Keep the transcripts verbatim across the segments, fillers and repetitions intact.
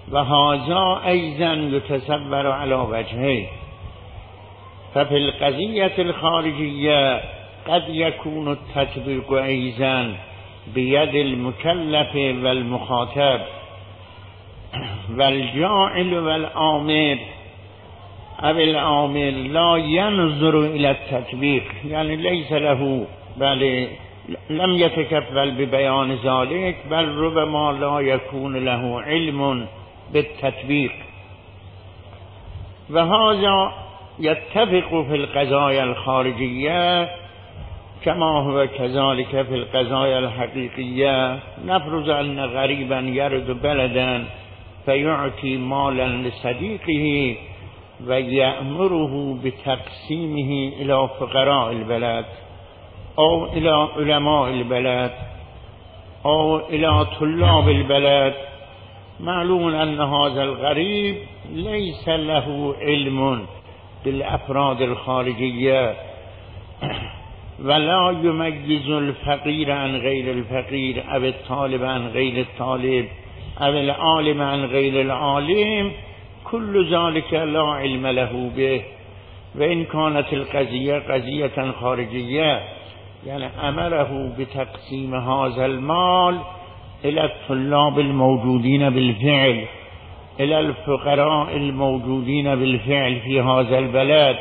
و هذا ایضا یتصور علی وجهین. ففي القضية الخارجية قد يكون التطبيق أيضا بيد المكلف والمخاطب والجاعل والآمر أو الآمر لا ينظر إلى التطبيق، يعني ليس له بل لم يتكفل ببيان ذلك، بل ربما لا يكون له علم بالتطبيق. وهذا يتفق في القضايا الخارجية كما هو كذلك في القضايا الحقيقية. نفرض أن غريبا يرد بلدا فيعطي مالا لصديقه ويأمره بتقسيمه إلى فقراء البلد أو إلى علماء البلد أو إلى طلاب البلد. معلوم أن هذا الغريب ليس له علم بالأفراد الخارجية، ولا يميز الفقير عن غير الفقير أو الطالب عن غير الطالب أو العالم عن غير العالم، كل ذلك لا علم له به. وإن كانت القضية قضية خارجية يعني أمره بتقسيم هذا المال إلى الطلاب الموجودين بالفعل، إلى الفقراء الموجودين بالفعل في هذا البلد،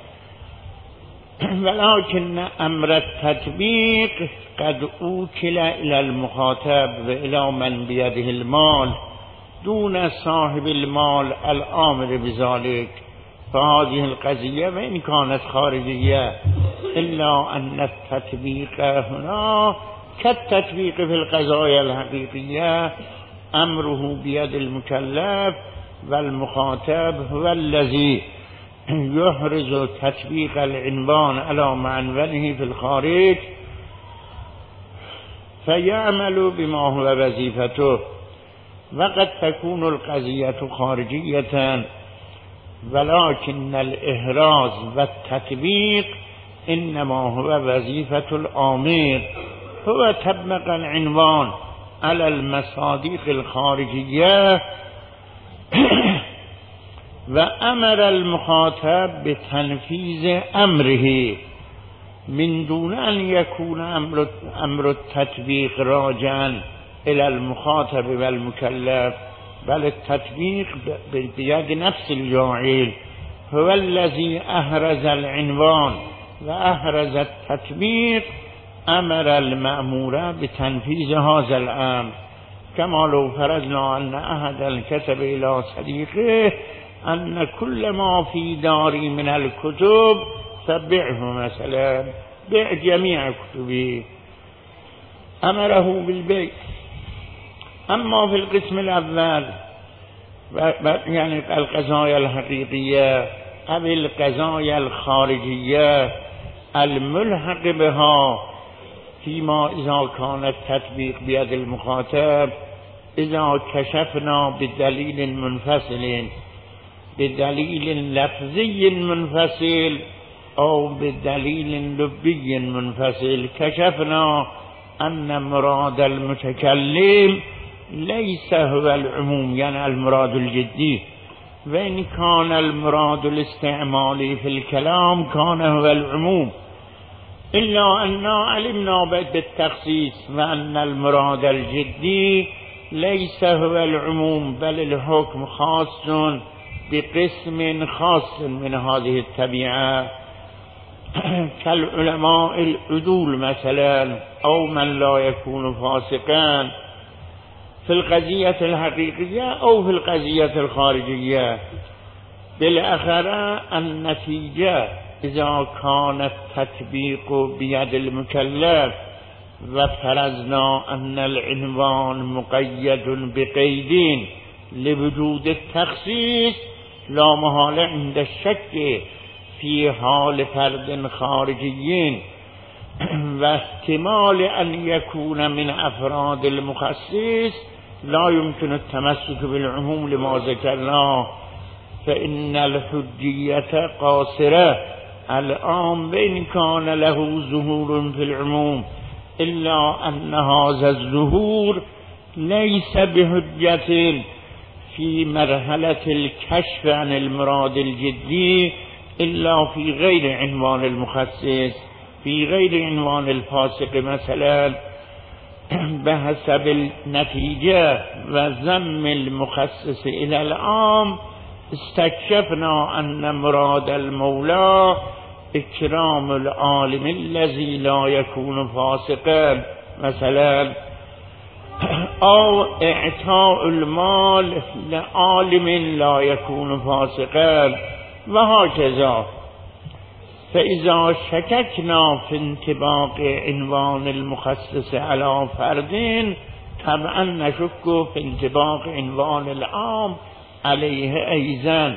ولكن أمر التطبيق قد أوكل إلى المخاطب وإلى من بيده المال دون صاحب المال الآمر بذلك. فهذه القضية وإن كانت خارجية إلا أن التطبيق هنا كالتطبيق في القضايا الحقيقية أمره بيد المكلف، والمخاطب هو الذي يحرز تطبيق العنوان على معنونه في الخارج فيعمل بما هو وظيفته. وقد تكون القضية خارجية ولكن الإحراز والتطبيق إنما هو وظيفة الآمر. هو طبق العنوان على المصادق الخارجية وأمر المخاطب بتنفيذ أمره من دون أن يكون أمر, أمر التطبيق راجعا إلى المخاطب والمكلف، بل التطبيق بيد نفس الجاعل. هو الذي أحرز العنوان وأحرز التطبيق، أمر المأمور بتنفيذ هذا الأمر. كما لو فرضنا أن أحدا كتب إلى صديقه أن كل ما في داري من الكتب فبعه، مثلا بيع جميع كتبه، أمره بالبيع. أما في القسم الأول يعني القضايا الحقيقية أو القضايا الخارجية الملحق بها فيما إذا كان التطبيق بيد المخاطب، إذا كشفنا بدليل منفصل، بدليل لفظي منفصل أو بدليل لفظي منفصل، كشفنا أن مراد المتكلم ليس هو العموم يعني المراد الجدي، وإن كان المراد الاستعمالي في الكلام كان هو العموم، إلا أننا علمنا بالتخصيص وأن المراد الجدي ليس هو العموم بل الحكم خاص بقسم خاص من هذه الطبيعة كالعلماء العدول مثلا أو من لا يكون فاسقا في القضية الحقيقية أو في القضية الخارجية. بالآخرة النتيجة إذا كان التطبيق بيد المكلف وفرضنا أن العنوان مقيد بقيد لوجود التخصيص، لا محالة عند الشك في حال فرد خارجي واحتمال أن يكون من أفراد المخصص لا يمكن التمسك بالعموم لما ذكرناه، فإن الحجية قاصرة الآن وإن كان له ظهور في العموم، إلا أن هذا الظهور ليس بحجة في مرحلة الكشف عن المراد الجدي إلا في غير عنوان المخصص، في غير عنوان الفاسق مثلا بحسب النتيجة وذم المخصص إلى العام استكشفنا أن مراد المولى اكرام العالم الذي لا يكون فاسقا مثلا، او اعطاء المال لعالم لا يكون فاسقا وهكذا. فإذا شككنا في انطباق عنوان المخصص على فرد طبعا نشك في انطباق عنوان العام عليه أيضا،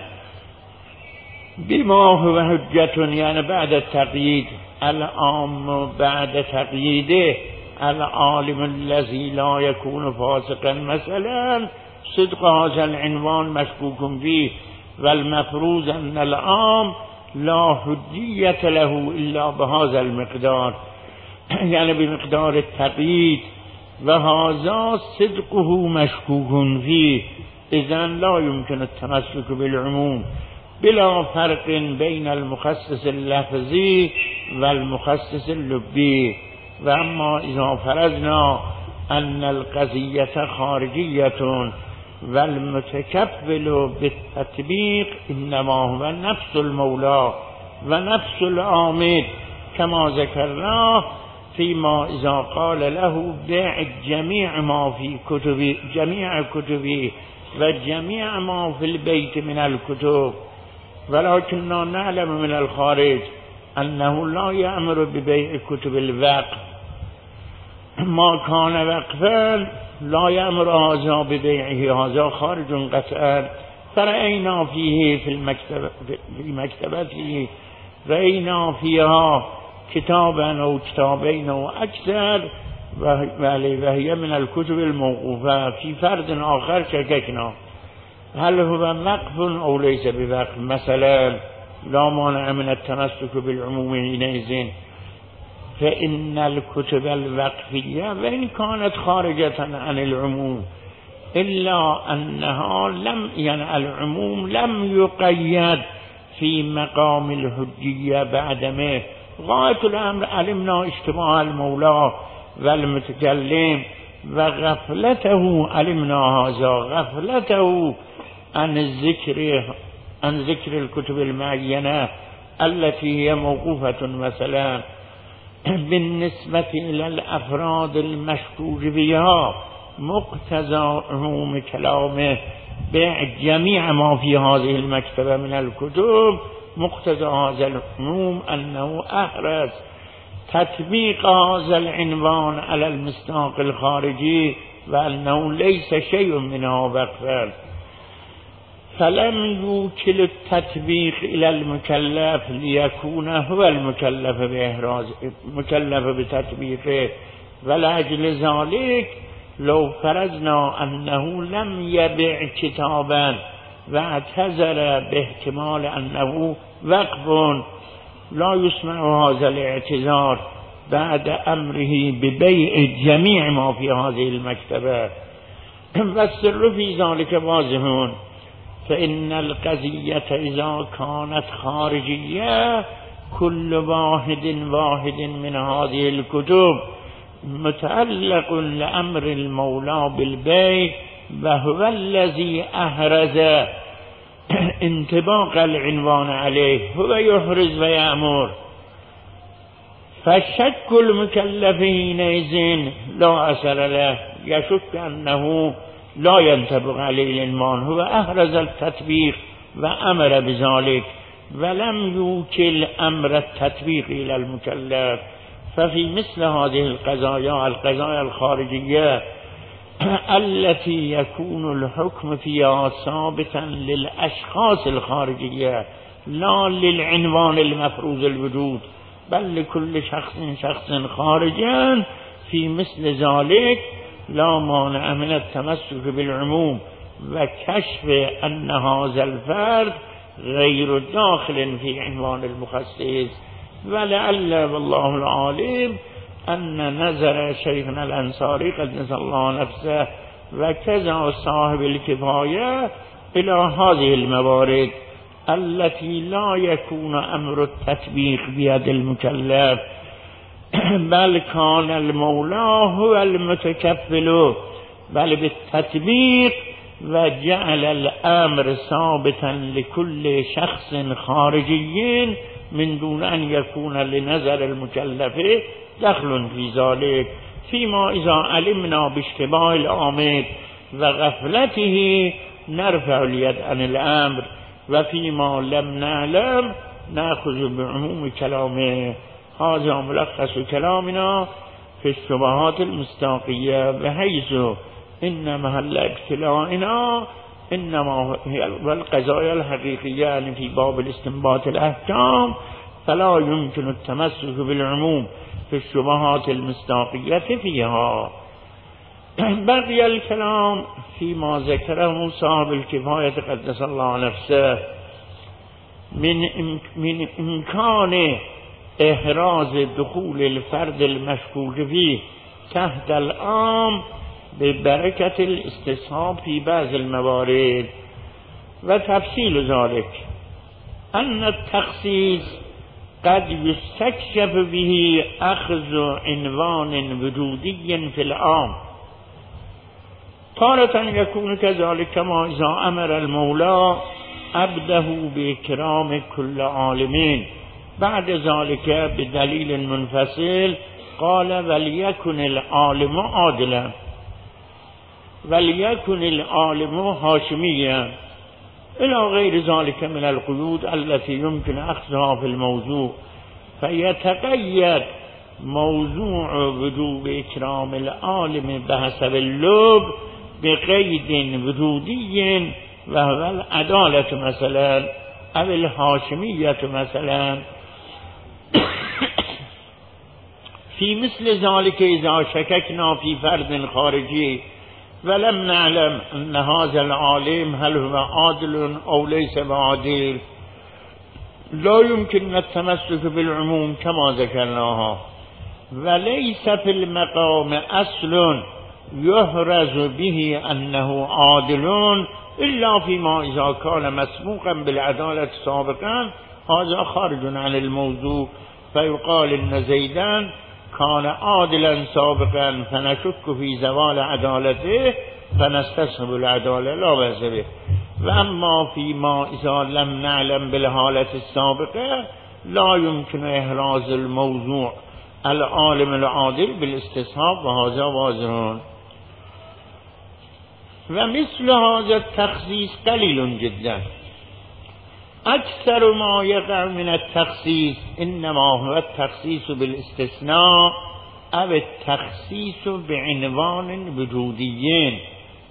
بما هو حجة يعني بعد التقييد. العام بعد تقييده العالم الذي لا يكون فاسقا مثلا صدق هذا العنوان مشكوك فيه، والمفروض أن العام لا حجية له إلا بهذا المقدار يعني بمقدار التقييد، وهذا صدقه مشكوك فيه، إذن لا يمكن التمسك بالعموم بلا فرق بين المخصص اللفظي والمخصص اللبي. وأما إذا فرضنا أن القضية خارجية والمتكفل بالتطبيق إنما هو نفس المولى ونفس العامل كما ذكرناه فيما إذا قال له بيع جميع ما في كتبي جميع كتبي وجميع ما في البيت من الكتب، ولكننا نعلم من الخارج أنه لا يأمر ببيع كتب الوقف، ما كان وقفا لا يأمر هذا ببيعه، هذا خارج قطعا. فرأينا فيه في المكتبة في مكتبته رأينا فيها كتابا أو كتابين أو أكثر وهي من الكتب الموقوفة. في فرد آخر شككنا هل هو وقف أو ليس بوقف مثلا، لا مانع من التمسك بالعموم حينئذ، فإن الكتب الوقفية وإن كانت خارجة عن العموم إلا أنها لم يعني العموم لم يقيد في مقام الحجية بعدمه. غاية الأمر علمنا اشتباه المولى والمتكلم وغفلته، علمنا هذا غفلته عن الذكر عن ذكر الكتب المعينة التي هي موقوفة مثلا بالنسبة إلى الأفراد المشكوك بها، مقتضى عموم كلامه بجميع ما في هذه المكتبة من الكتب، مقتضى هذا العموم أنه أحرز تطبيق هذا العنوان على المصداق الخارجي وأنه ليس شيء منها وقفا، فلم يوكل التطبيق إلى المكلف ليكون هو المكلف بإحراز مكلف بتطبيقه. ولأجل ذلك لو فرضنا أنه لم يبع كتابا واعتذر باحتمال أنه وقف لا يسمع هذا الاعتذار بعد أمره ببيع جميع ما في هذه المكتبة، والسر في ذلك واضح. فإن القضية إذا كانت خارجية كل واحد واحد من هذه الكتب متعلق لأمر المولى بالبيع وهو الذي أحرز انطباق العنوان عليه، هو يحرز ويأمر. فشك المكلف حينئذ لا أثر له، يشك أنه لا ينطبق عليه العنوان، هو أحرز التطبيق وأمر بذلك ولم يوكل أمر التطبيق إلى المكلف. ففي مثل هذه القضايا القضايا الخارجية التي يكون الحكم فيها ثابتا للأشخاص الخارجية لا للعنوان المفروض الوجود بل لكل شخص شخص خارجا، في مثل ذلك لا مانع من التمسك بالعموم وكشف أن هذا الفرد غير داخل في عنوان المخصص. ولعل والله العالم أن نظر شيخنا الأنصاري قدس الله نفسه و کذا صاحب الکفایه الى هذه الموارد التي لا يكون امر التطبيق بيد المكلف بل كان المولى هو المتكفل بل بالتطبيق وجعل الامر ثابتا لكل شخص خارجي من دون ان يكون لنظر المكلف دخل في ذلك فيما اذا علمنا باشتباه الامر وغفلته نرفع اليد عن الامر وفيما لم نعلم نأخذ بعموم كلامه. هذا ملخص كلامنا في الشبهات المستاقية بحيث إن محل ابتلاءنا إنما هي القضايا الحقيقية يعني في باب الاستنباط الأحكام، فلا يمكن التمسك بالعموم في الشبهات المستاقية فيها. بقي الكلام فيما ذكره صاحب الكفاية قدس الله نفسه من من إمكان إحراز دخول الفرد المشكوك فيه تحت العام ببركة الاستصحاب في بعض الموارد. وتفصيل ذلك أن التخصيص قد يستكشف به أخذ عنوان وجودي في العام، تارة يكون كذلك كما إذا أمر المولى عبده بإكرام كل عالمين بعد ذلك بدليل منفصل قال وليكن العالم عادلا وليكن العالم هاشميا إلى غير ذلك من القيود التي يمكن أخذها في الموضوع، فيتقيد موضوع وجوب إكرام العالم بحسب اللب بقيد وجودي وهو العدالة مثلا أو الهاشمية مثلا. في مثل ذلك إذا شككنا في فرد خارجي ولم نعلم أن هذا العالم هل هو عادل أو ليس بعادل لا يمكن التمسك بالعموم كما ذكرناها، وليس في المقام أصل يحرز به أنه عادل إلا فيما إذا كان مسبوقا بالعدالة سابقا، هذا خارج عن الموضوع، فيقال إن زيدا كان عادلا سابقا فنشك في زوال عدالته فنستصحب العدالة لا بأس به. وأما فيما إذا لم نعلم بالحالة السابقة لا يمكن إحراز الموضوع العالم العادل بالاستصحاب وهذا واضح. ومثل هذا التخصيص قليل جدا، أكثر ما يقع من التخصيص إنما هو التخصيص بالاستثناء أو التخصيص بعنوان وجودي،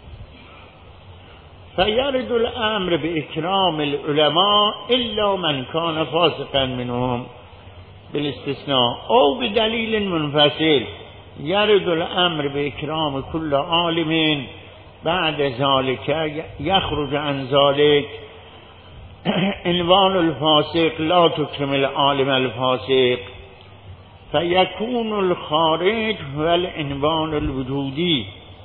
فيرد الأمر بإكرام العلماء إلا من كان فاسقا منهم بالاستثناء أو بدليل منفصل، يرد الأمر بإكرام كل عالم بعد ذلك يخرج عن ذلك عنوان الفاسق لا تكرم العالم الفاسق، فيكون الخارج هو العنوان الوجودي.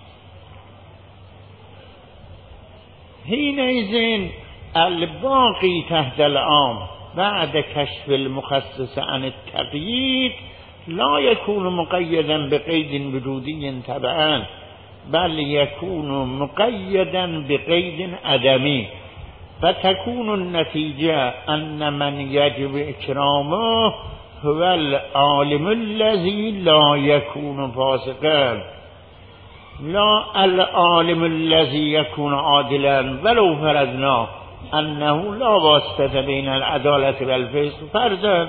حينئذ الباقي تحت العام بعد كشف المخصص عن التقييد لا يكون مقيدا بقيد وجودي تبعا، بل يكون مقيدا بقيد عدمي، فتكون النتيجة أن من يجب إكرامه هو العالم الذي لا يكون فاسقا، لا العالم الذي يكون عادلا. ولو فرضنا أنه لا واسطة بين العدالة والفسق فرضا،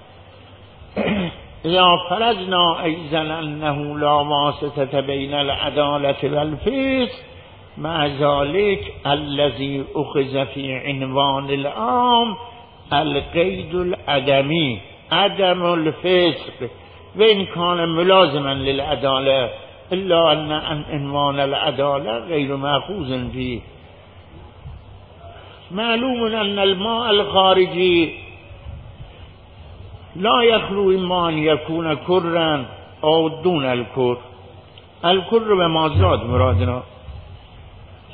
إذا فرضنا أيضا أنه لا واسطة بين العدالة والفسق مع ذلك الذي أخذ في عنوان العام القيد العدمي عدم الفسق وإن كان ملازما للعدالة، إلا أن عنوان العدالة غير مأخوذ فيه. معلوم أن الماء الخارجي لا يخلو إما أن يكون كرا أو دون الكر. الكر بما زاد مرادنا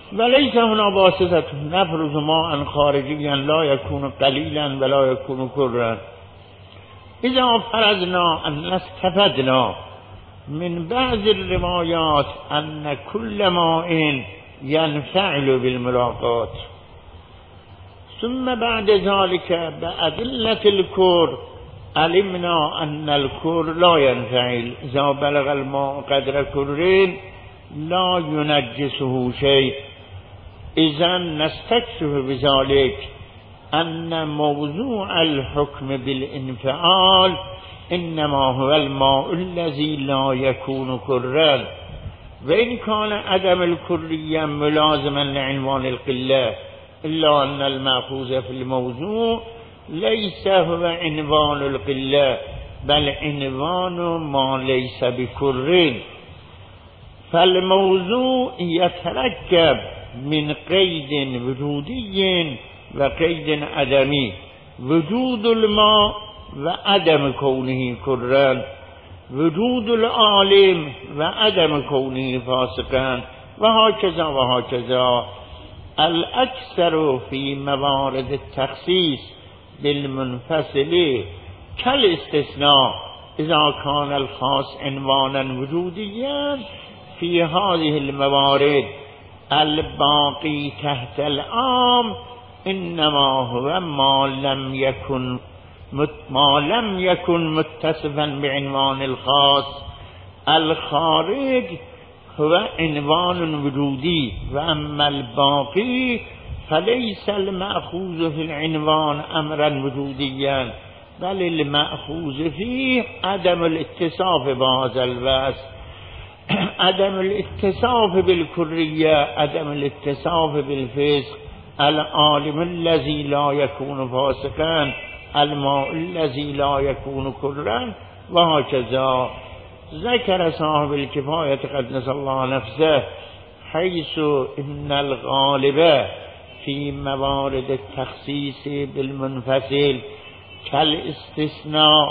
وليس هنا واسطة نفرز ماء خارجيا لا يكون قليلا ولا يكون كرا. إذا فرضنا أن استفدنا من بعض الروايات أن كل ماء ينفعل بالملاقات، ثم بعد ذلك بأدلة الكر علمنا أن الكر لا ينفعل، إذا بلغ الماء قدر كرين لا ينجسه شيء. إذا نستكشف بذلك أن موضوع الحكم بالانفعال إنما هو الماء الذي لا يكون كرا، وإن كان عدم الكرية ملازما لعنوان القلة، إلا أن المأخوذ في الموضوع ليس هو عنوان القلة بل عنوان ما ليس بكر. فالموضوع يتركب من قيد وجودي وقيد عدمي، وجود الماء وعدم كونه كرا، وجود العالم وعدم كونه فاسقا، وهكذا وهكذا. الأكثر في موارد التخصيص بالمنفصل كالاستثناء إذا كان الخاص عنوانا وجوديا في هذه الموارد. الباقي تحت العام إنما هو ما لم يكن ما لم يكن متصفا بعنوان الخاص. الخارج هو عنوان وجودي، وأما الباقي فليس المأخوذ في العنوان أمرا وجوديا بل المأخوذ فيه عدم الاتصاف بهذا الوصف، عدم الاتصاف بالكرية، عدم الاتصاف بالفسق. العالم الذي لا يكون فاسقا، الماء الذي لا يكون كرا، وهكذا. ذكر صاحب الكفاية قدس الله نفسه حيث إن الغالب في موارد التخصيص بالمنفصل كالاستثناء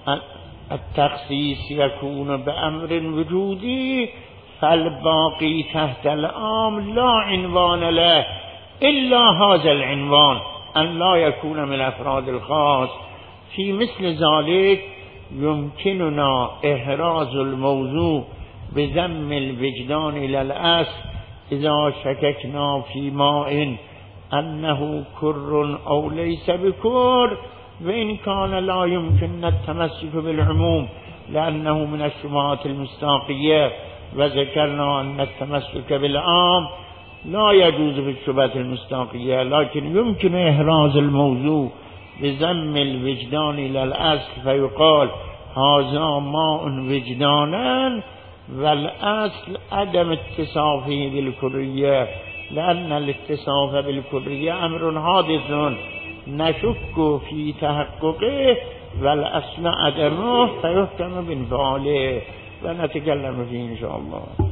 التخصيص يكون بأمر وجودي، فالباقي تحت العام لا عنوان له إلا هذا العنوان أن لا يكون من أفراد الخاص. في مثل ذلك يمكننا إحراز الموضوع بذم الوجدان إلى الأصل إذا شككنا في ماء أنه كر أو ليس بكر، وإن كان لا يمكن التمسك بالعموم لأنه من الشبهات المستاقية، وذكرنا أن التمسك بالعام لا يجوز في الشبهة المستاقية، لكن يمكن إحراز الموضوع بذم الوجدان إلى الأصل فيقال هذا ماء وجدانا، والأصل عدم اتصافه بالكرية، لأن الاتصاف بالكرية أمر حادث نشك في تحققه، والأصل عدمه فيحكم بانفعاله، ونتكلم فيه إن شاء الله.